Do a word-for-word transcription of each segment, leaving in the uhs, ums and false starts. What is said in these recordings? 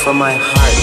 from my heart.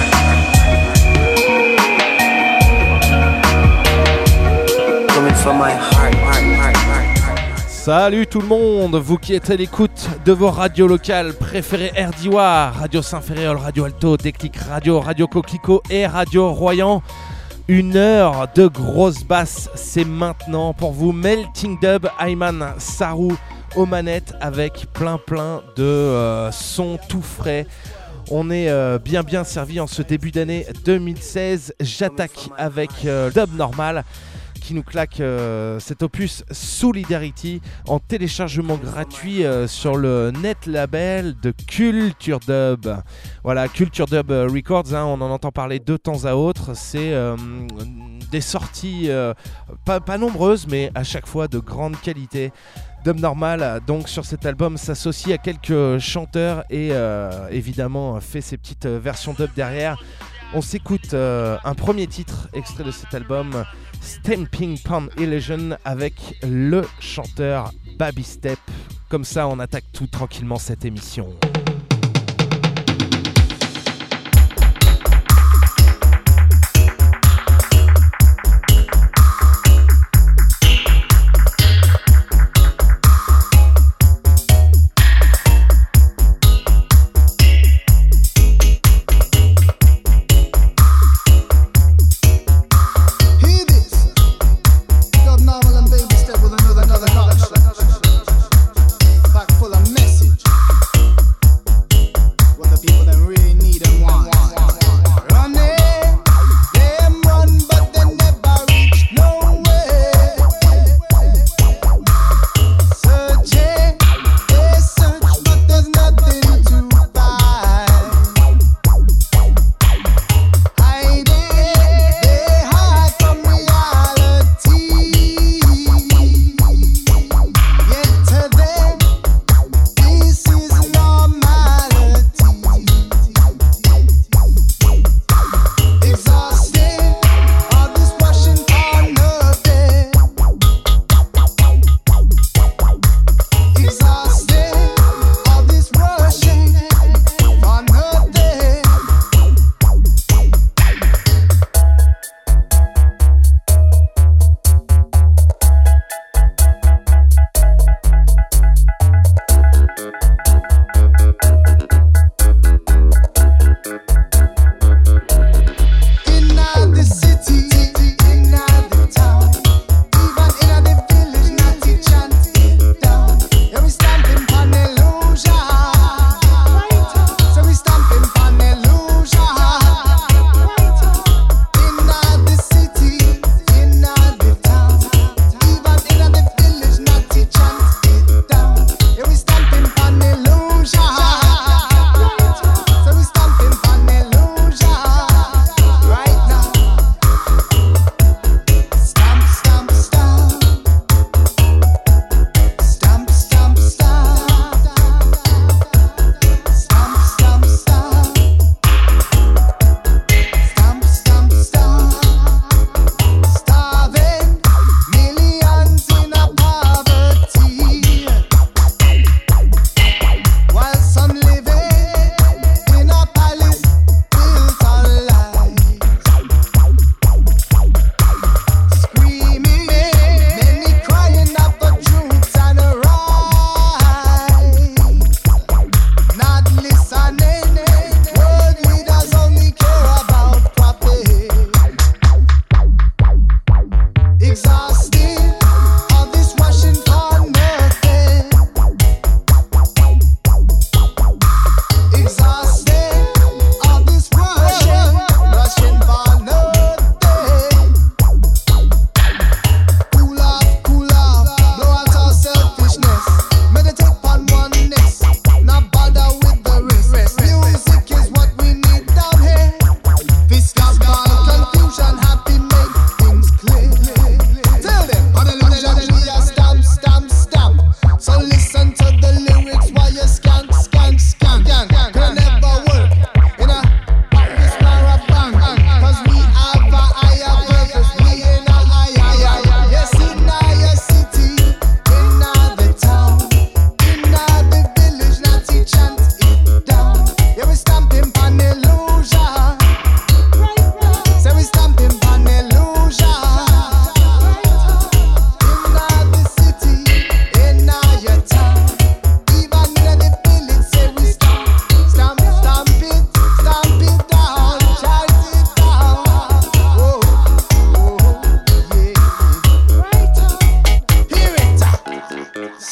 Coming from my heart. Salut tout le monde, vous qui êtes à l'écoute de vos radios locales préférées R D W A, Radio Saint-Ferréol, Radio Alto, Déclic Radio, Radio Coquelicot et Radio Royan. Une heure de grosse basse, c'est maintenant pour vous. Melting Dub, Ayman Sarou aux manettes avec plein plein de euh, sons tout frais. On est euh, bien bien servi en ce début d'année deux mille seize. J'attaque avec euh, Dub Normal qui nous claque euh, cet opus Solidarity en téléchargement gratuit euh, sur le net label de Culture Dub. Voilà, Culture Dub Records, hein, on en entend parler de temps à autre. C'est euh, des sorties euh, pas, pas nombreuses, mais à chaque fois de grande qualité. Dub Normal, donc sur cet album, s'associe à quelques chanteurs et euh, évidemment fait ses petites versions dub derrière. On s'écoute euh, un premier titre extrait de cet album, Stamping Pan Illusion, avec le chanteur Baby Step. Comme ça, on attaque tout tranquillement cette émission. Back full of message.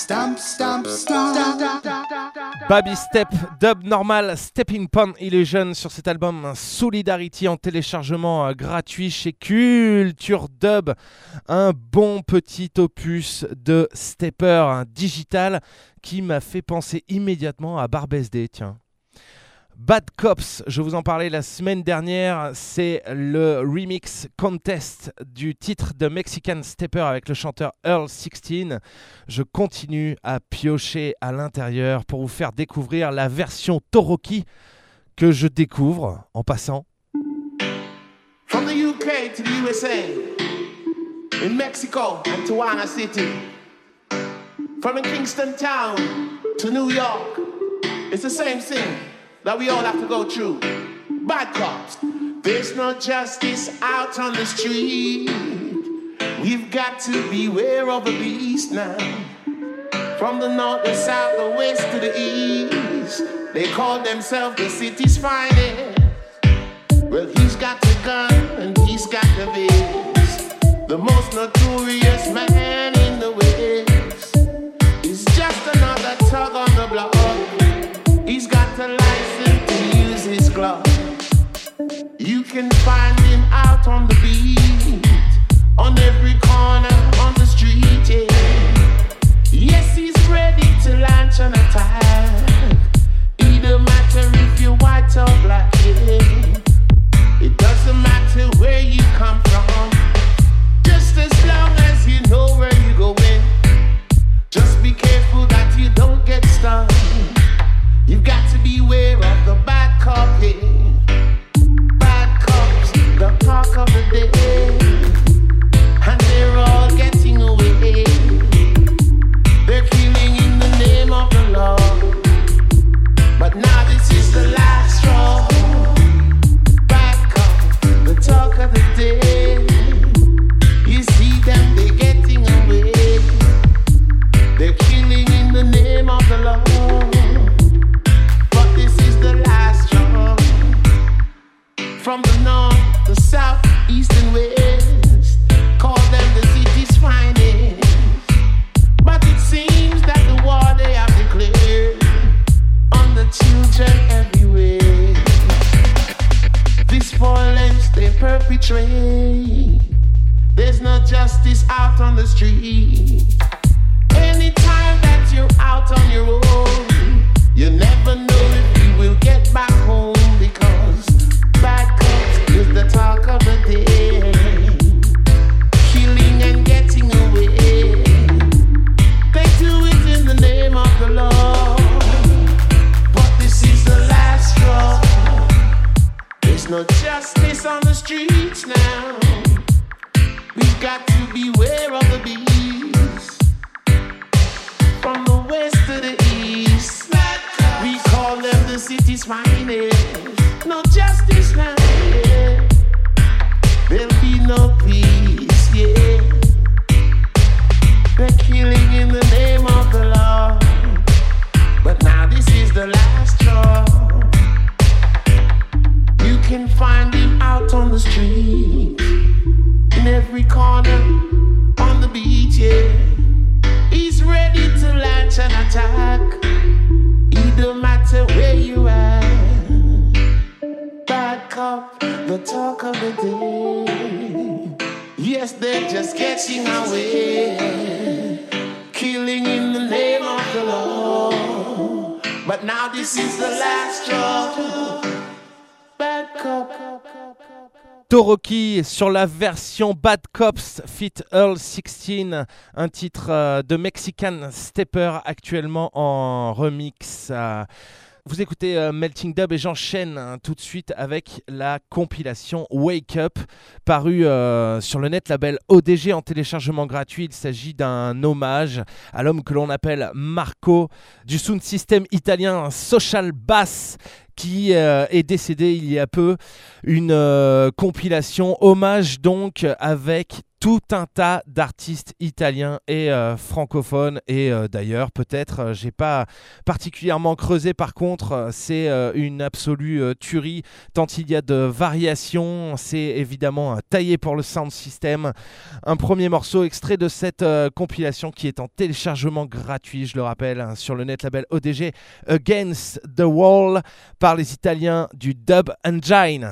Stamp, stamp, stamp. Baby Step, Dub Normal, Stepping Pon Illusion sur cet album Solidarity en téléchargement gratuit chez Culture Dub. Un bon petit opus de stepper digital qui m'a fait penser immédiatement à Barbesday, tiens. Bad Cops, je vous en parlais la semaine dernière, c'est le remix contest du titre de Mexican Stepper avec le chanteur Earl sixteen. Je continue à piocher à l'intérieur pour vous faire découvrir la version Toroki que je découvre en passant. From the U K to the U S A, in Mexico and Tijuana City, from Kingston Town to New York, it's the same thing that we all have to go through. Bad cops. There's no justice out on the street. We've got to beware of the beast now. From the north, the south, the west to the east, they call themselves the city's finest. Well, he's got the gun and he's got the vest. The most notorious man in the West is just another tug on the block. He's got a license to use his glove. You can find him out on the beat, on every corner, on the street, yeah. Yes, he's ready to launch an attack. It don't matter if you're white or black, yeah. It doesn't matter where you come from, just as long as you know where you're going. Just be careful that you don't get stung. You've got to beware of the bad cop, yeah. Bad cops, the talk of the day, and they're all getting away. They're killing in the name of the law, but now this is the last straw. Bad cops, the talk of the day. You see them, they're getting away. They're killing in the name of the law. From the north, the south, east and west, call them the city's finest. But it seems that the war they have declared on the children everywhere. This violence they perpetrate, there's no justice out on the street. Anytime that you're out on your own, you never know if you will get back home, because bad cops is the talk of the day, killing and getting away. They do it in the name of the law, but this is the last straw. There's no justice on the streets now. We've got to beware of the beast. From the west to the east, we call them the city's finest. No justice now, yeah. There'll be no peace, yeah. They're killing in the name of the law, but now this is the last straw. You can find him out on the street, in every corner, on the beach, yeah. He's ready to launch an attack. It don't matter where you are. Bad cop, the talk of the day. Yes, they're just catching away, killing in the name of the law. But now this is the last straw. Bad cop. Toroki sur la version Bad Cops feat. Earl sixteen, un titre euh, de Mexican Stepper actuellement en remix. Euh, vous écoutez euh, Melting Dub et j'enchaîne hein, tout de suite avec la compilation Wake Up, parue euh, sur le net label O D G en téléchargement gratuit. Il s'agit d'un hommage à l'homme que l'on appelle Marco, du sound system italien Social Bass, qui euh, est décédé il y a peu. Une euh, compilation hommage donc avec tout un tas d'artistes italiens et euh, francophones et euh, d'ailleurs peut-être euh, j'ai pas particulièrement creusé, par contre euh, c'est euh, une absolue euh, tuerie tant il y a de variations. C'est évidemment euh, taillé pour le sound system. Un premier morceau extrait de cette euh, compilation qui est en téléchargement gratuit, je le rappelle, hein, sur le net label O D G, Against the Wall, par les Italiens du Dub Engine.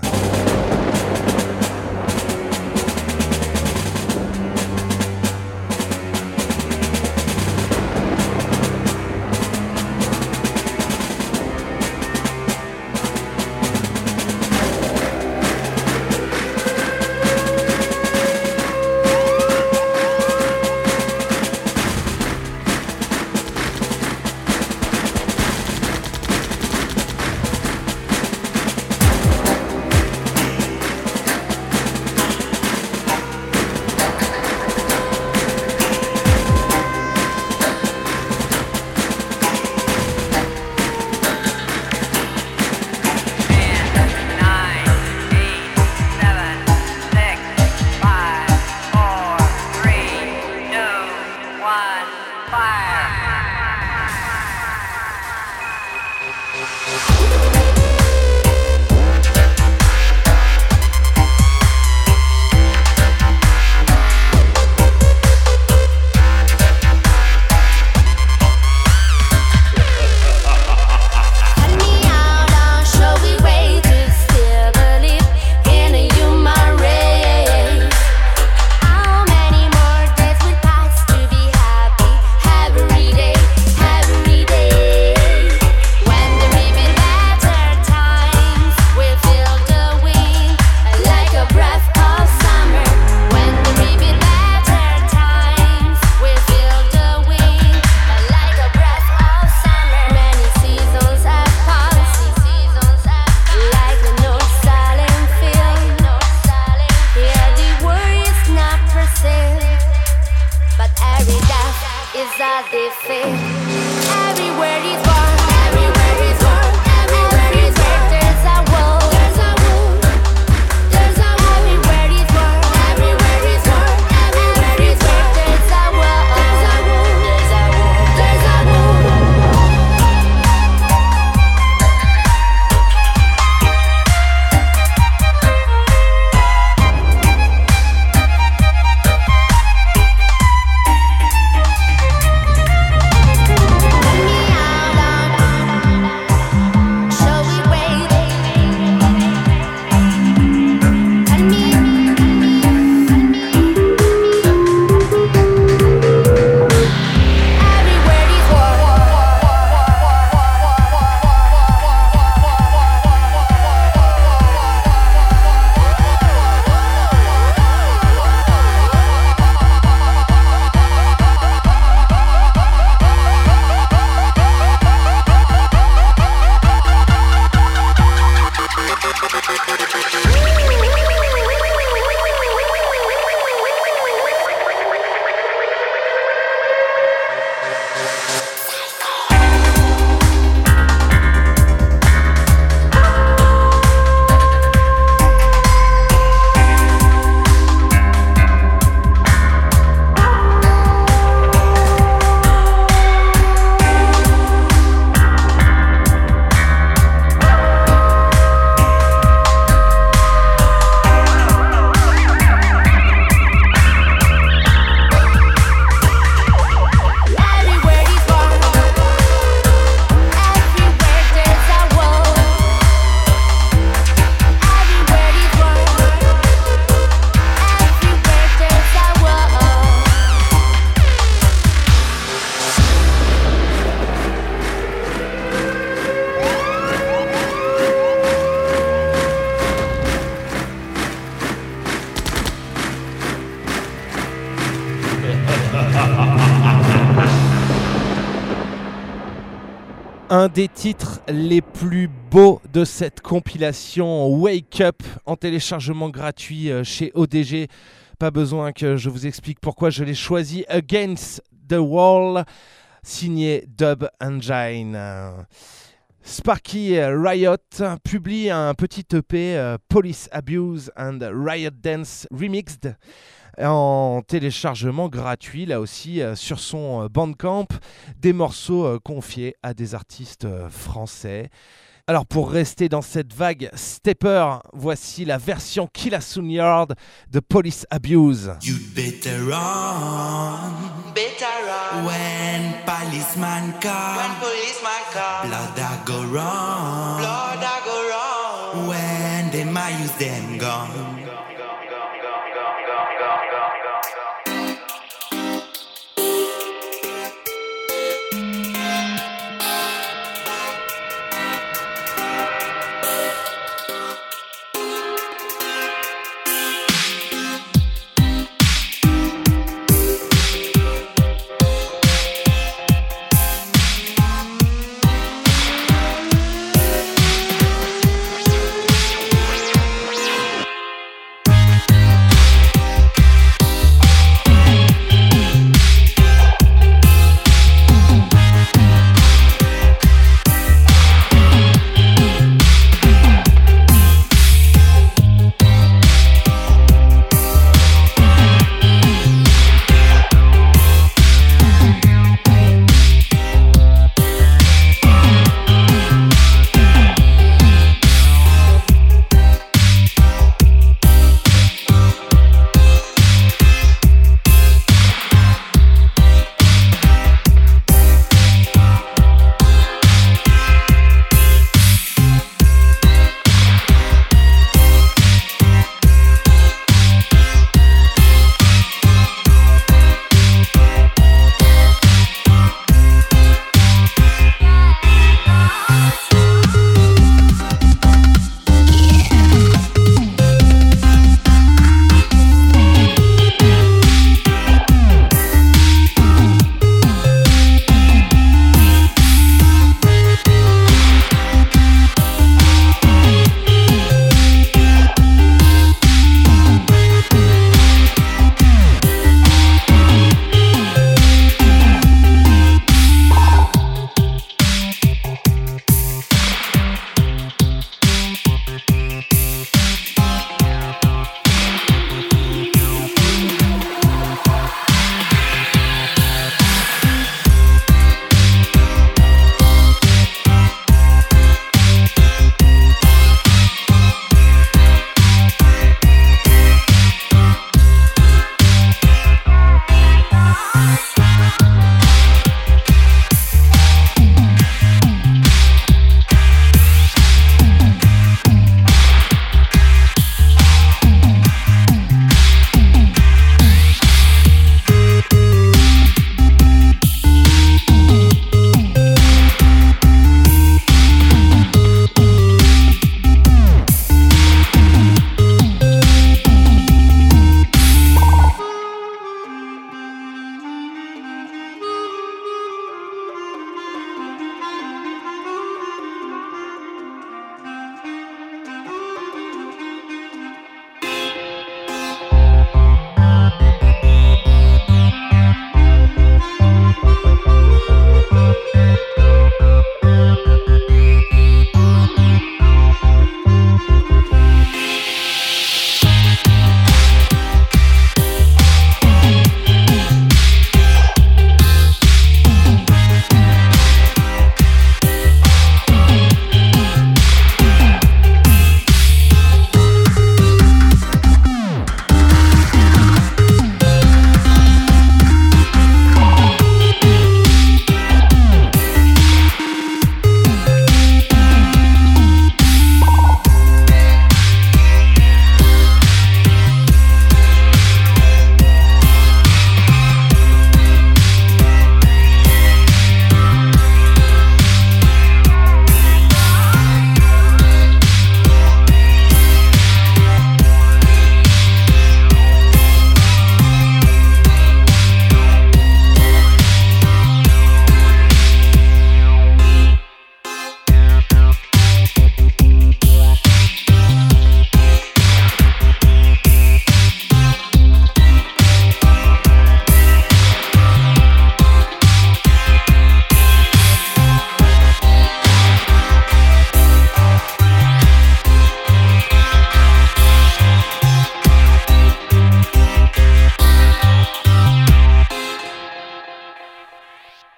Un des titres les plus beaux de cette compilation, Wake Up, en téléchargement gratuit chez O D G. Pas besoin que je vous explique pourquoi je l'ai choisi. Against the Wall, signé Dub Engine. Sparky Riot publie un petit E P, uh, Police Abuse and Riot Dance Remixed. en téléchargement gratuit, là aussi euh, sur son Bandcamp, des morceaux euh, confiés à des artistes euh, français. Alors pour rester dans cette vague stepper, voici la version Kill a Soon Yard de Police Abuse. You'd better run, Better run when policeman come, when policeman come. blood I go wrong, Blood I go wrong when they might use them gun.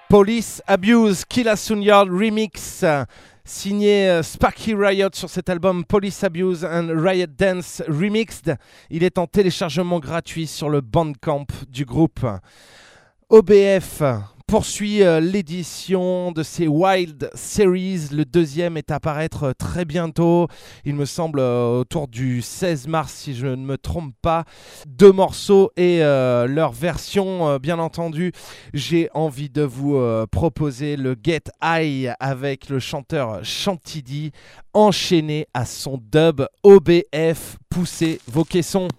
Police Abuse, Killa Soon Yard Remix, signé euh, Sparky Riot sur cet album Police Abuse and Riot Dance Remixed. Il est en téléchargement gratuit sur le Bandcamp du groupe. O B F poursuit euh, l'édition de ces Wild Series. Le deuxième est à paraître très bientôt. Il me semble euh, autour du seize mars, si je ne me trompe pas. Deux morceaux et euh, leur version, euh, bien entendu. J'ai envie de vous euh, proposer le Get High avec le chanteur Chantidi, enchaîné à son dub. O B F, poussez vos caissons.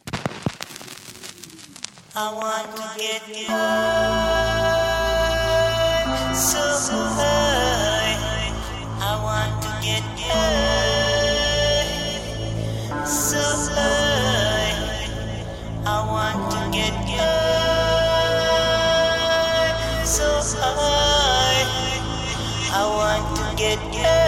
I want to get high, so high. I want to get high, so high. I want to get high, so high. I want to get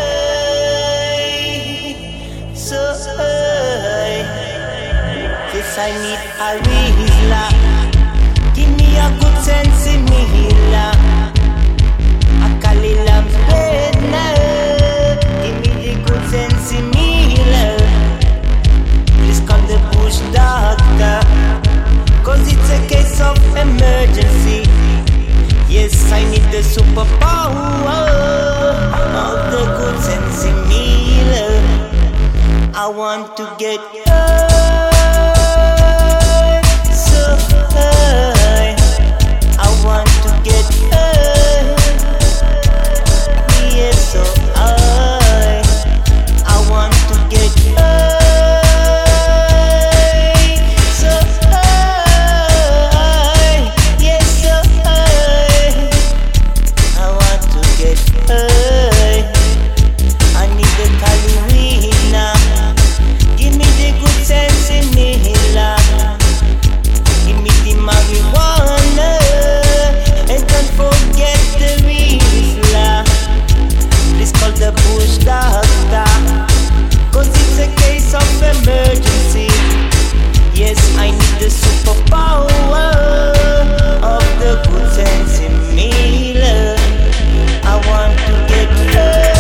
high, so high. Yes, I need a Rizla. Give me a good sense in me healer. I call it lamb's bed now. Give me the good sense in me healer. Please call the bush doctor, cause it's a case of emergency. Yes, I need the superpower of the good sense in me healer. I want to get high, so high. I want to get high, yeah, so high. I want to get high, so high, yeah, so high. I want to get high. I need the Cali weed now. Give me the good sense in me, la. Give me the marijuana, and don't forget the Rizla. Please call the bush doctor, cause it's a case of emergency. Yes, I need the superpower of the good sense in me, la. I want to get high.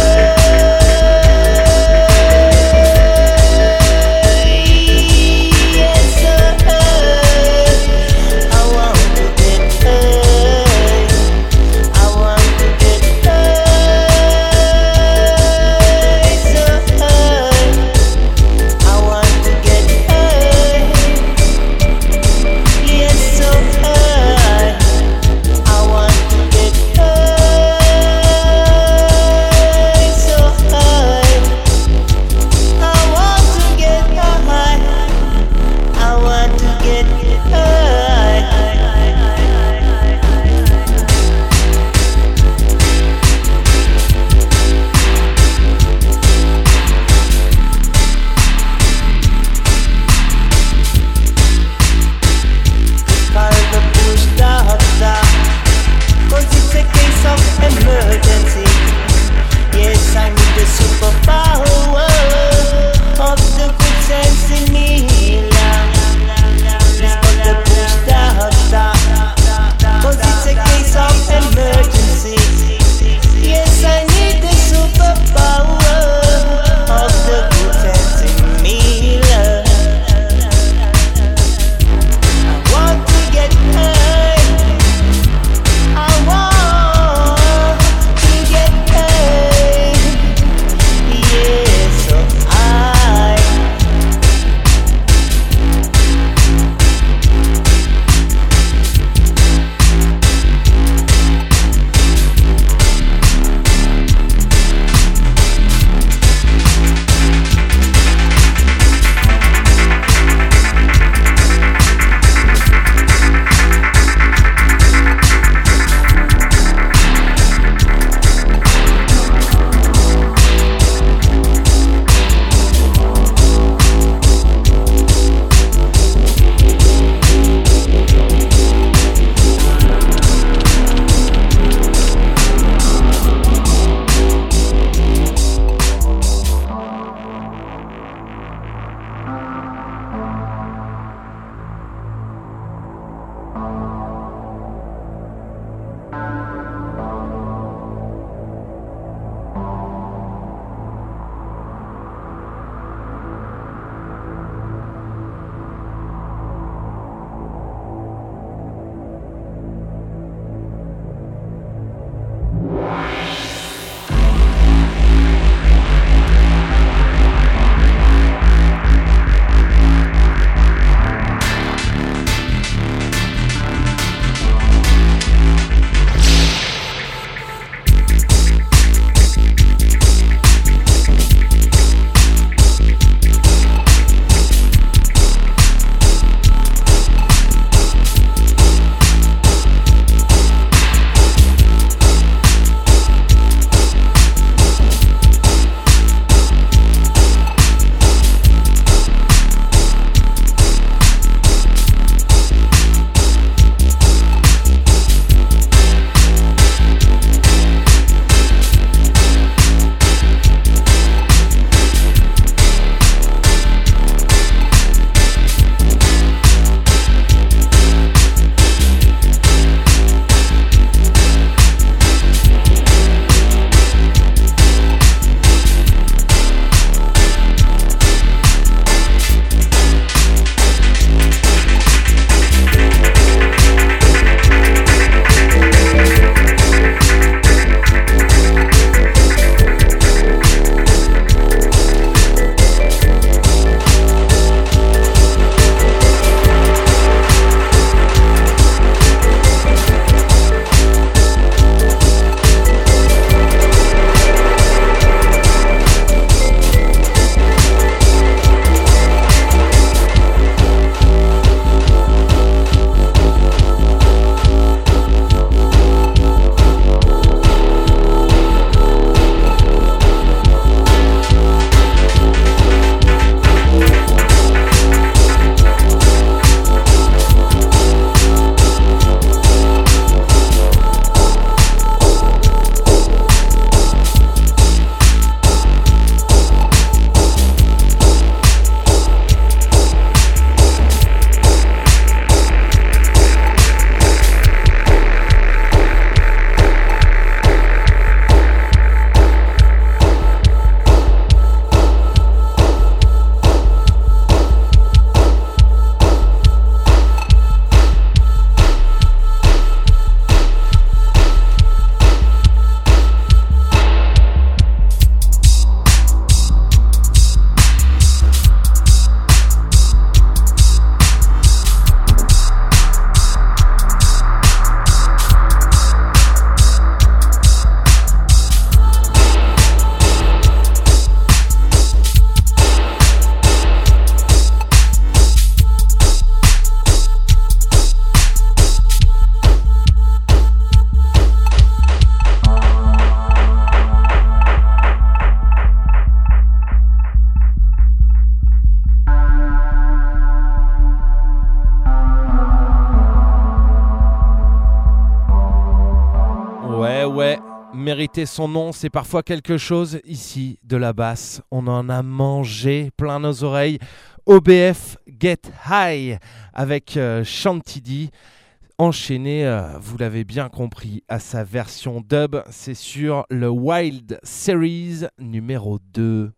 ouais, mériter son nom, c'est parfois quelque chose. Ici, de la basse, on en a mangé plein nos oreilles. O B F Get High avec euh, Chantilly. Enchaîné, euh, vous l'avez bien compris, à sa version dub, c'est sur le Wild Series numéro deux.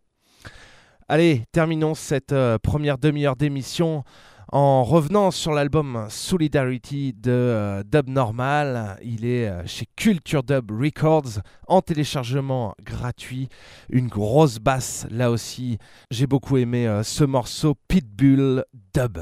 Allez, terminons cette euh, première demi-heure d'émission en revenant sur l'album Solidarity de euh, Dub Normal. Il est euh, chez Culture Dub Records en téléchargement gratuit. Une grosse basse là aussi. J'ai beaucoup aimé euh, ce morceau Pitbull Dub.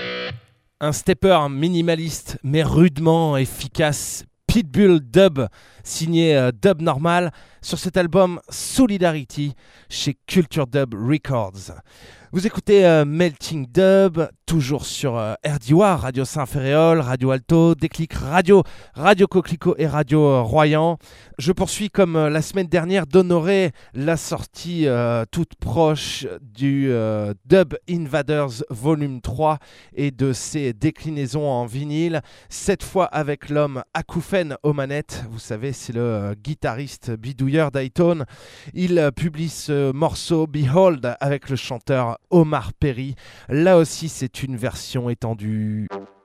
Un stepper minimaliste mais rudement efficace. Pitbull Dub signé euh, Dub Normal sur cet album Solidarity chez Culture Dub Records. Vous écoutez euh, Melting Dub, toujours sur euh, R D W A, Radio Saint-Ferréol, Radio Alto, Déclic Radio, Radio Coquelicot et Radio euh, Royan. Je poursuis comme euh, la semaine dernière d'honorer la sortie euh, toute proche du euh, Dub Invaders Volume trois et de ses déclinaisons en vinyle, cette fois avec l'homme Akoufen aux manettes. Vous savez, c'est le euh, guitariste bidouilleur d'Hightone. Il euh, publie ce morceau Behold avec le chanteur Omar Perry. Là aussi, c'est une version étendue.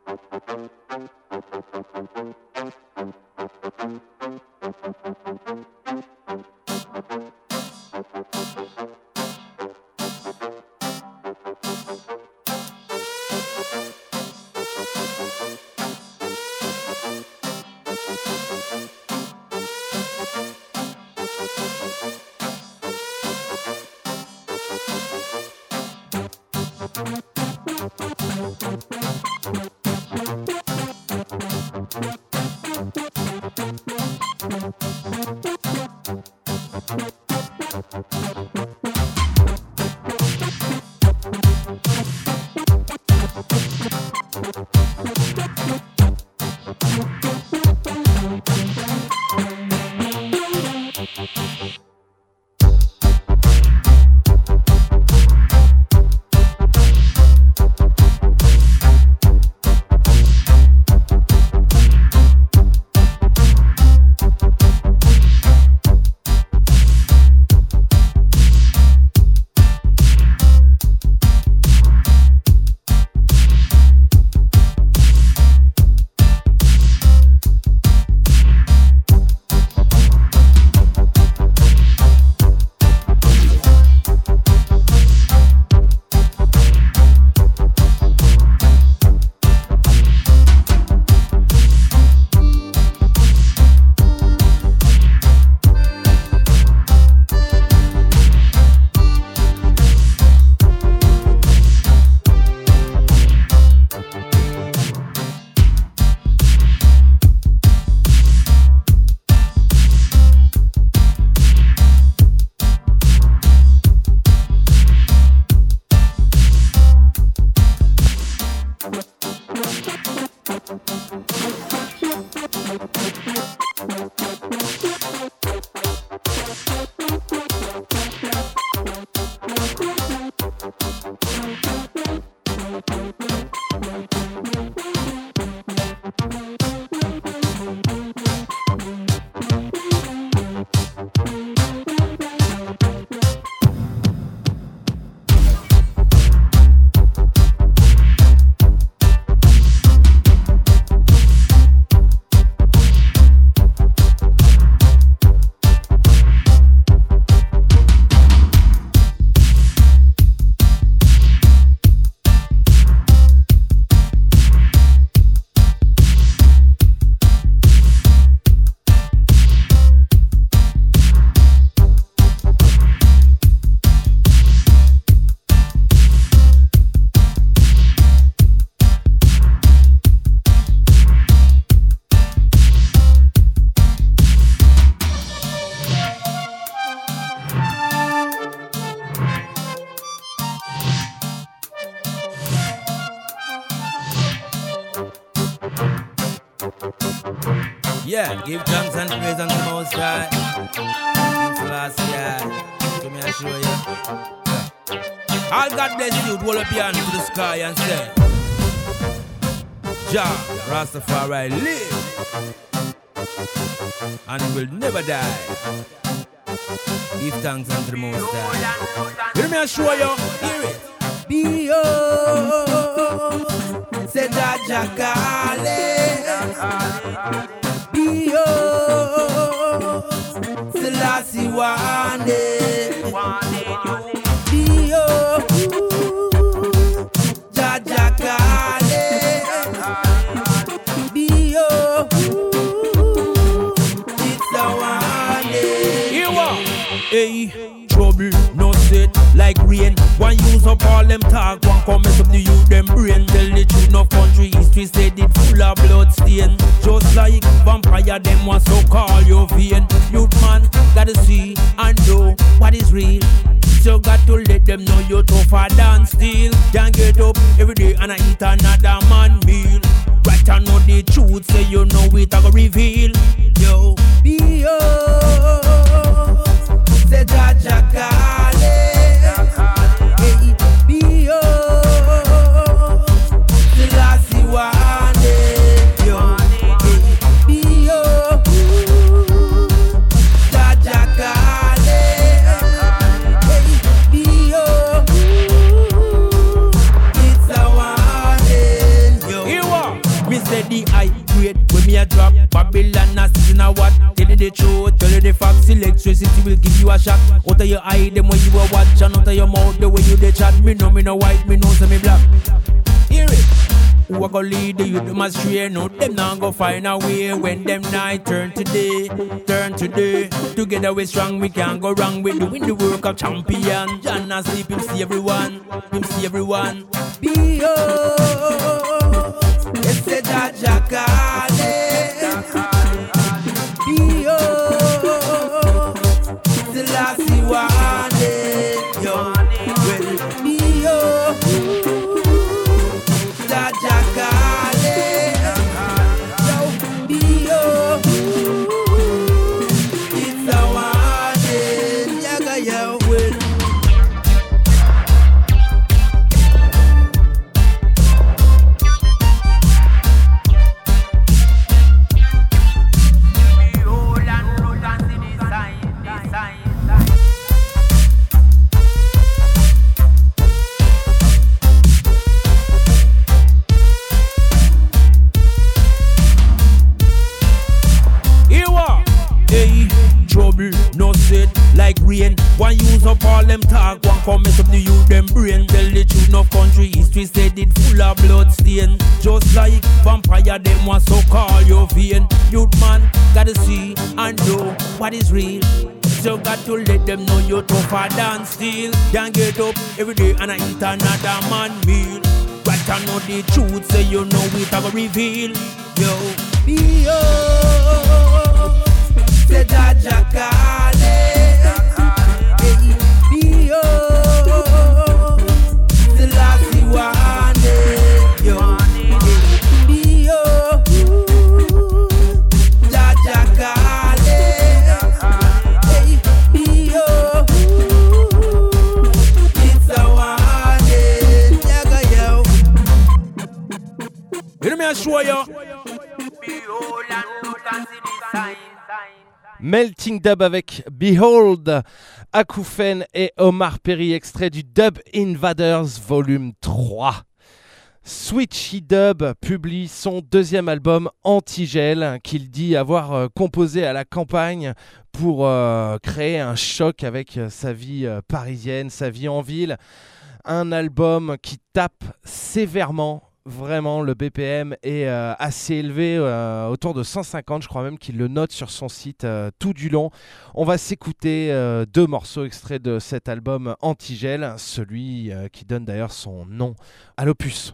Yeah, give thanks and praise unto the Most High. It's the last year. So me I show you. Yeah. All God bless you. Hold up your hand to the sky and say, Jah Rastafari live and will never die. Give thanks unto the Most High. Hear me I show you. Hear it. Behold, say Jah Jah calling. Behold, Selassie one day. Behold, Jah Jah calling. Behold, it's a one day. You are, hey, trouble no set like like rain. One use up all them talk, one come mess up the youth them brain. Tell the truth, no country history said it full of blood stain. Just like vampire, them want so call your vein. Youth man, gotta see and know what is real. So got to let them know you're tougher than steel. Can't get up every day and I eat another man meal. Right I know the truth, say you know it I go reveal. Yo, be yo, say Jaja Kale. Hey, be yo, the last one. Yo, hey, be yo, Jaja Kale. Hey, be yo, it's a one. Yo, you are, me say the high grade when me a drop. Babylon a sitting a what? Tell you the truth, tell you the facts. Electricity will give you a shock. Out of your eye, them when you a watch, and out of your mouth, the way you dey chat. Me know, me no white, me know, say me black. Hear it. Who a go lead the youth, them a stray. No, them not go find a way. When them night turn to day, turn to day. Together we strong, we can't go wrong. We doing the work of champion. John a sleep, him see everyone, him see everyone. Be yo, it's a Jaja Kale. Be yo, the last one. Yo, well, be yo, Jaja Kale. Yo, be yo, it's a one. Yaga yo, well. No sit like rain. One use up all them talk, one come mess up the youth them brain. Tell the truth, no country history said it full of blood stain. Just like vampire, them want so call your vein. Youth man, gotta see and know what is real. So got to let them know you're tougher than steel. Can't get up every day and I eat another man meal. Right I know the truth, say you know it I go reveal. Yo, be yo, say Jaja Kale. Hey, be yo, the last one. Yo, hey, be yo, Jaja Kale. Hey, be yo, it's a one. Yaga yo. You know me I show you. Behold and look and see the sign. Melting Dub avec Behold, Akoufen et Omar Perry, extrait du Dub Invaders volume trois. Switchy Dub publie son deuxième album Antigel, qu'il dit avoir euh, composé à la campagne pour euh, créer un choc avec euh, sa vie euh, parisienne, sa vie en ville. Un album qui tape sévèrement. Vraiment, le B P M est euh, assez élevé, euh, autour de cent cinquante, je crois même qu'il le note sur son site euh, tout du long. On va s'écouter euh, deux morceaux extraits de cet album Antigel, celui euh, qui donne d'ailleurs son nom à l'opus.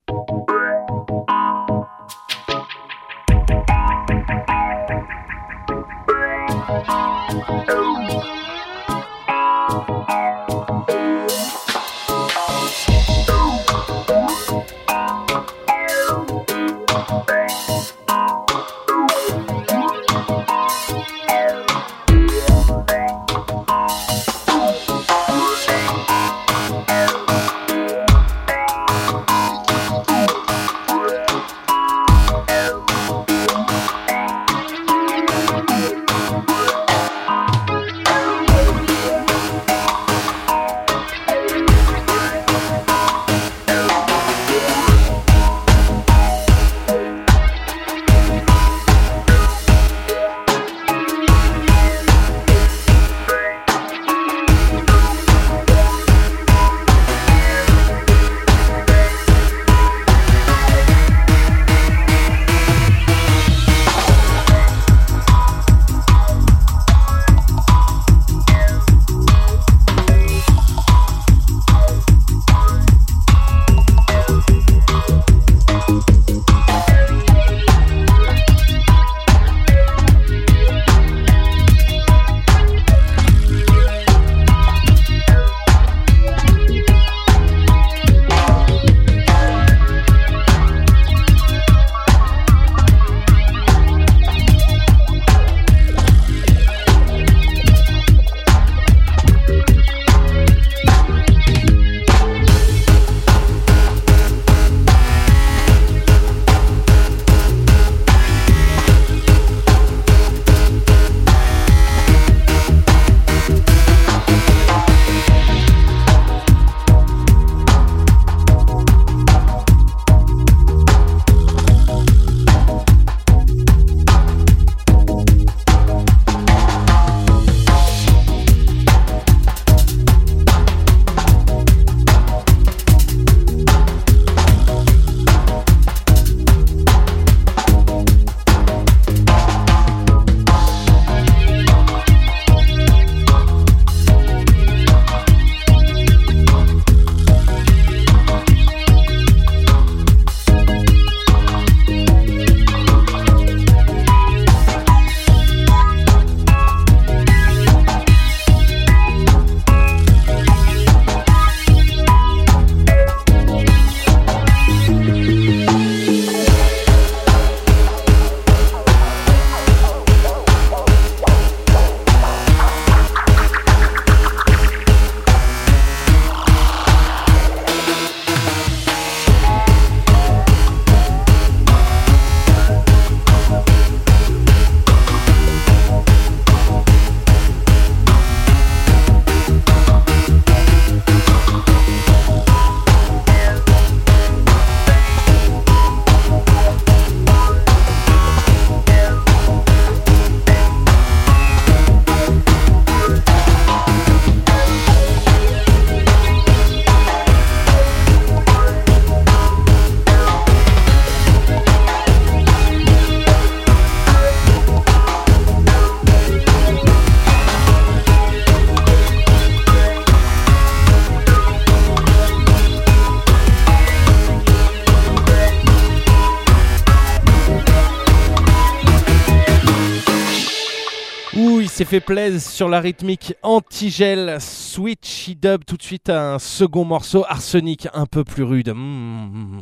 s'est fait plaisir sur la rythmique Antigel, Sweet She Dub. Tout de suite un second morceau, Arsenic, un peu plus rude. Mmh.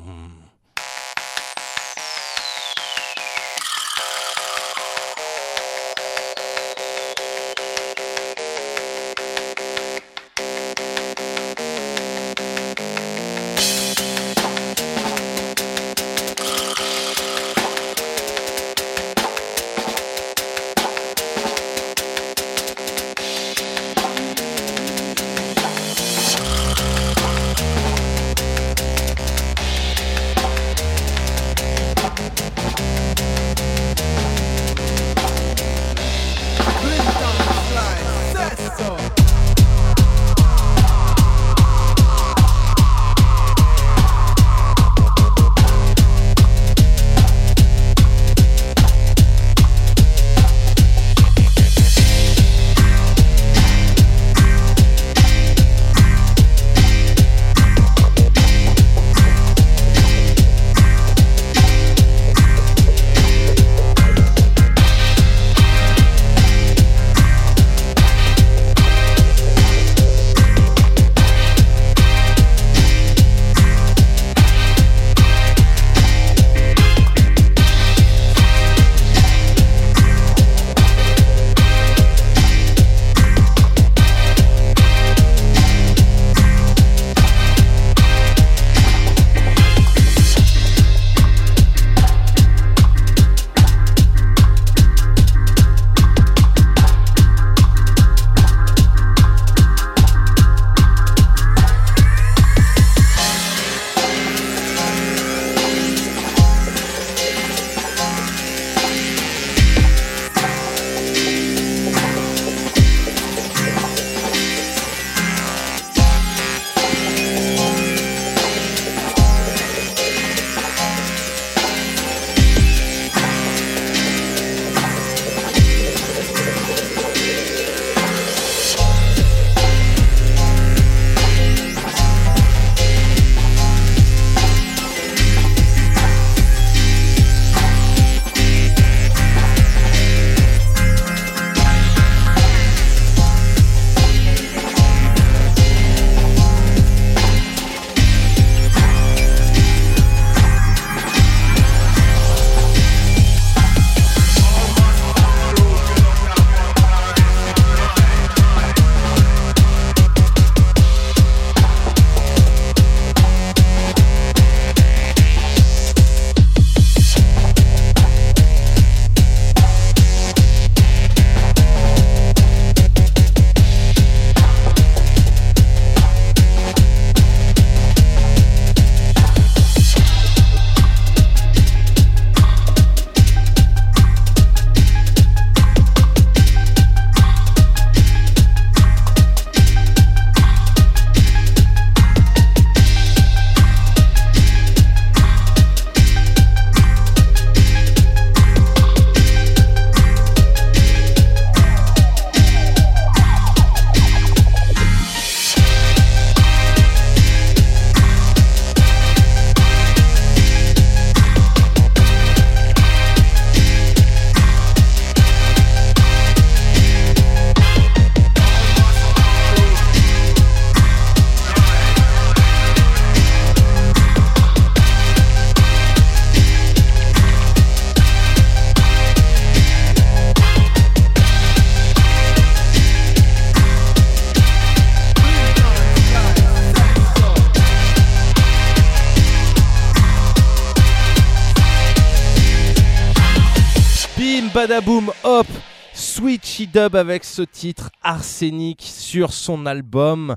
Badaboom hop, Sweet She Dub avec ce titre Arsenic sur son album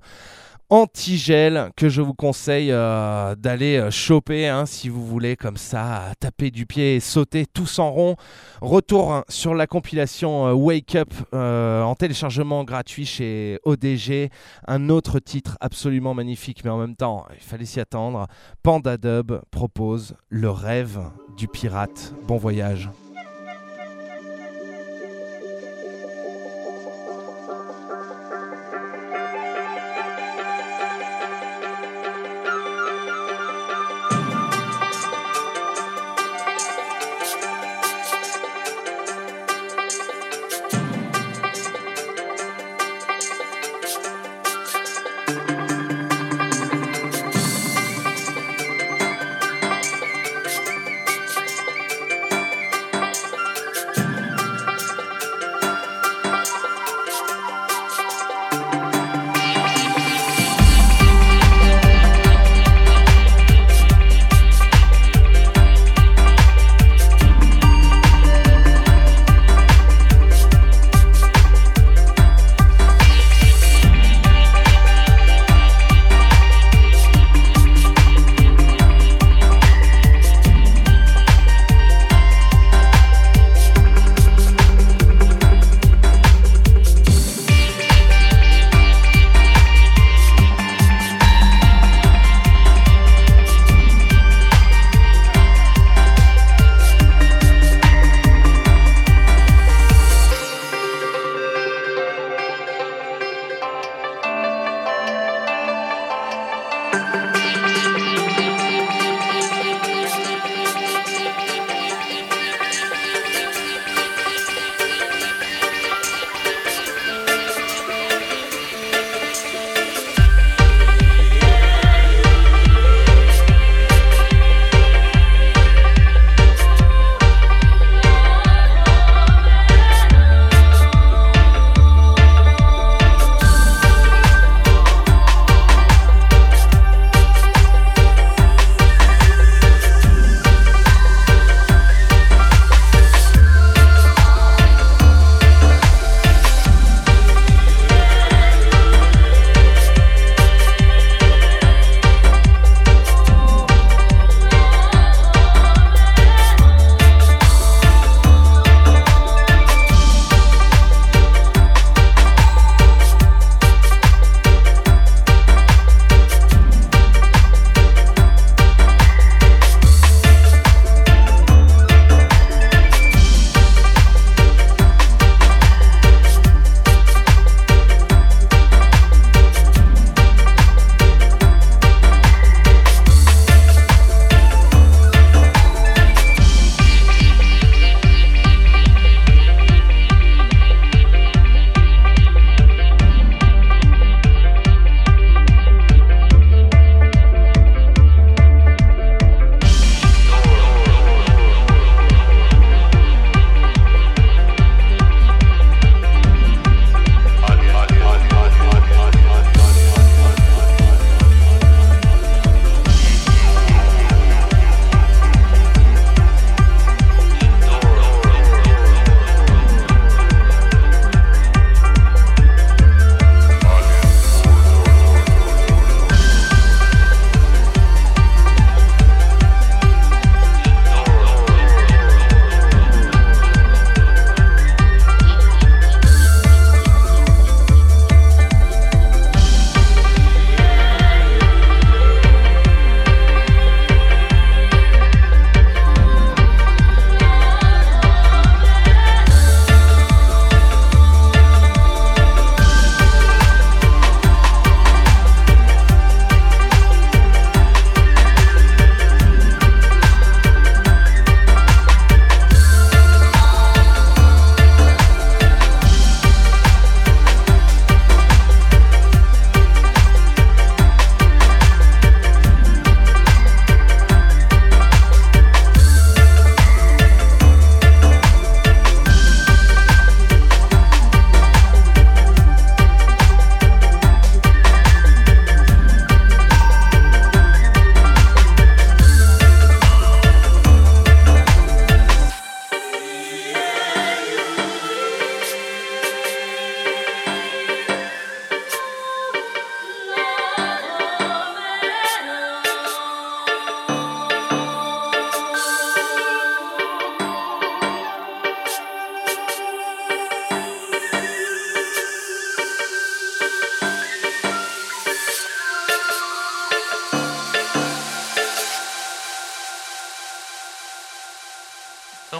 Antigel, que je vous conseille euh, d'aller euh, choper hein, si vous voulez comme ça taper du pied et sauter tous en rond. Retour hein, sur la compilation euh, Wake Up euh, en téléchargement gratuit chez O D G. Un autre titre absolument magnifique, mais en même temps il fallait s'y attendre. Panda Dub propose Le rêve du pirate. Bon voyage.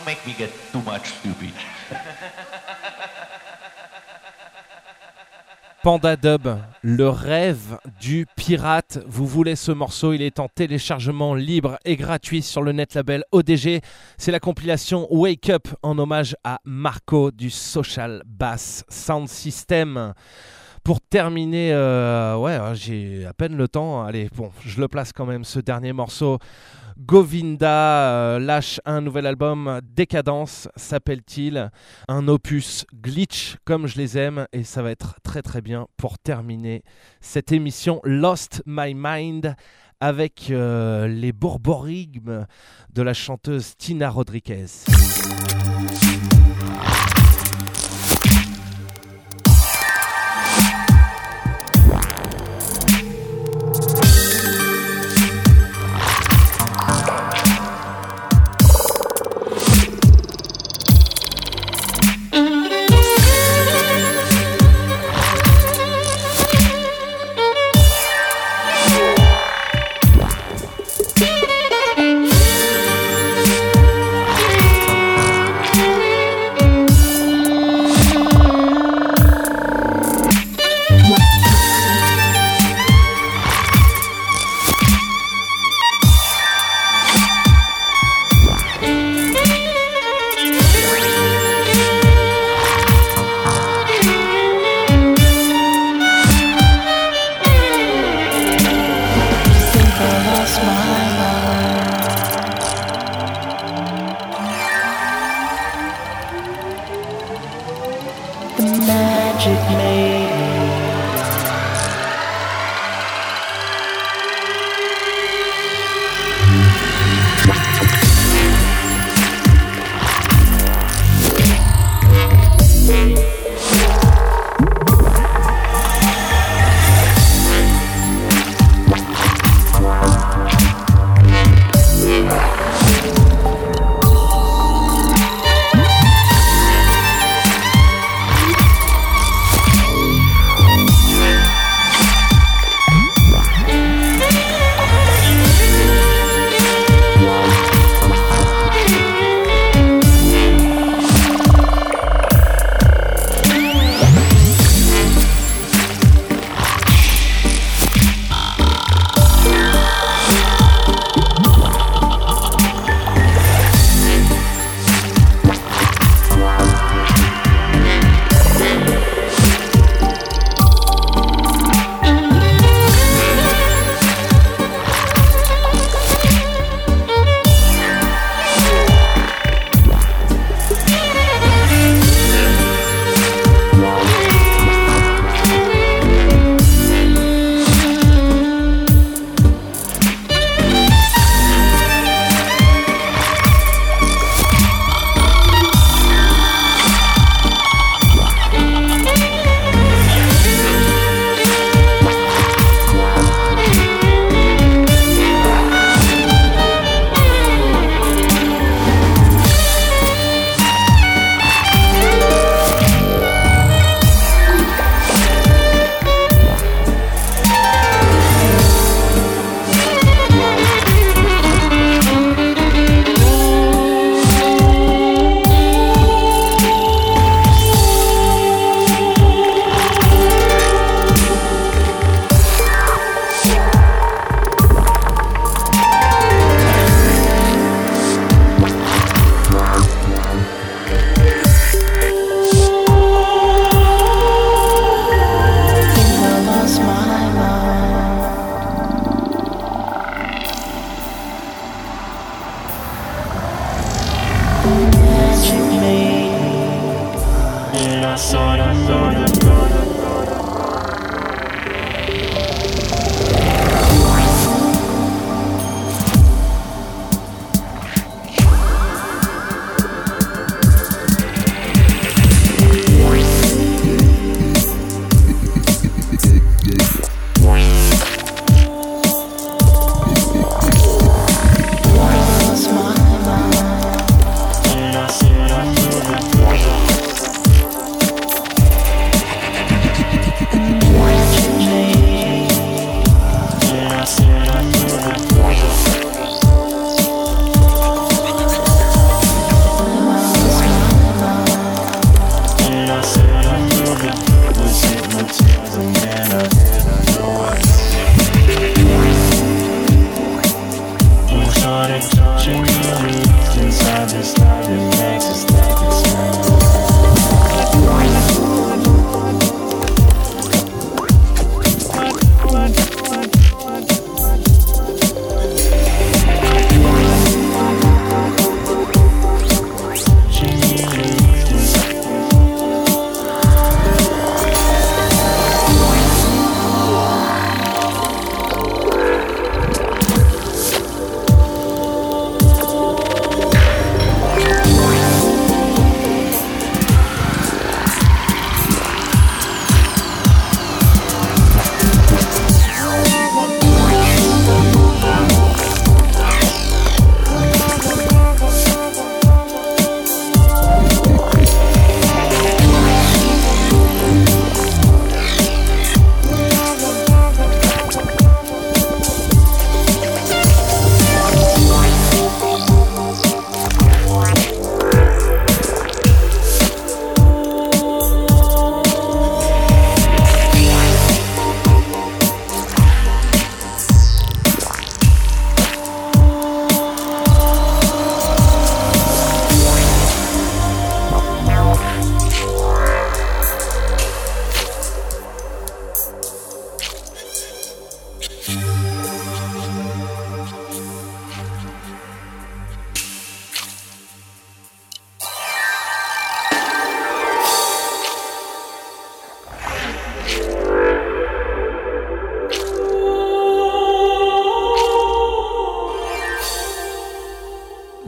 don't make me get too much stupid. Panda Dub, le rêve du pirate. Vous voulez ce morceau, il est en téléchargement libre et gratuit sur le net label O D G. C'est la compilation Wake Up en hommage à Marco du Social Bass Sound System. Pour terminer, euh, ouais, j'ai à peine le temps. Allez, bon, je le place quand même, ce dernier morceau. Govinda euh, lâche un nouvel album, Décadence s'appelle-t-il, un opus glitch comme je les aime, et ça va être très très bien pour terminer cette émission Lost My Mind avec euh, les borborigmes de la chanteuse Tina Rodriguez.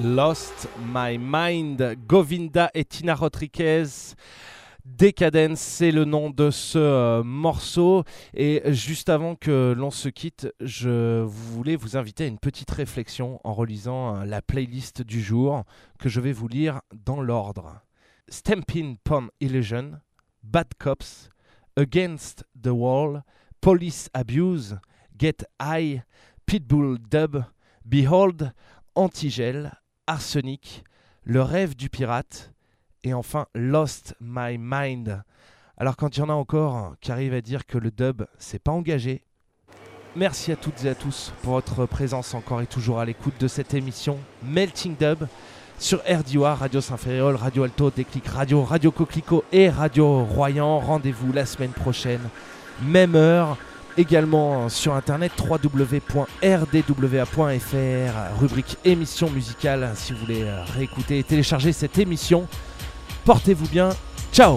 Lost My Mind, Govinda et Tina Rodriguez. Decadence, c'est le nom de ce euh, morceau. Et juste avant que l'on se quitte, je voulais vous inviter à une petite réflexion en relisant euh, la playlist du jour que je vais vous lire dans l'ordre. Stampin' Pon Illusion, Bad Cops, Against the Wall, Police Abuse, Get High, Pitbull Dub, Behold, Antigel, Arsenic, Le Rêve du Pirate et enfin Lost My Mind. Alors quand il y en a encore qui arrivent à dire que le dub c'est pas engagé, merci à toutes et à tous pour votre présence encore et toujours à l'écoute de cette émission Melting Dub sur R D O A, Radio Saint-Ferréol, Radio Alto, Déclic Radio, Radio Coquelicot et Radio Royan. Rendez-vous la semaine prochaine, même heure. Également sur internet w w w point r d w a point f r, rubrique émission musicale si vous voulez réécouter et télécharger cette émission. Portez-vous bien, ciao.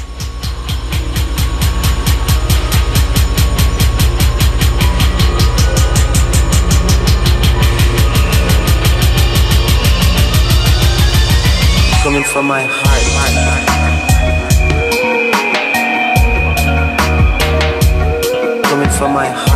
Coming from my heart. Coming from my heart.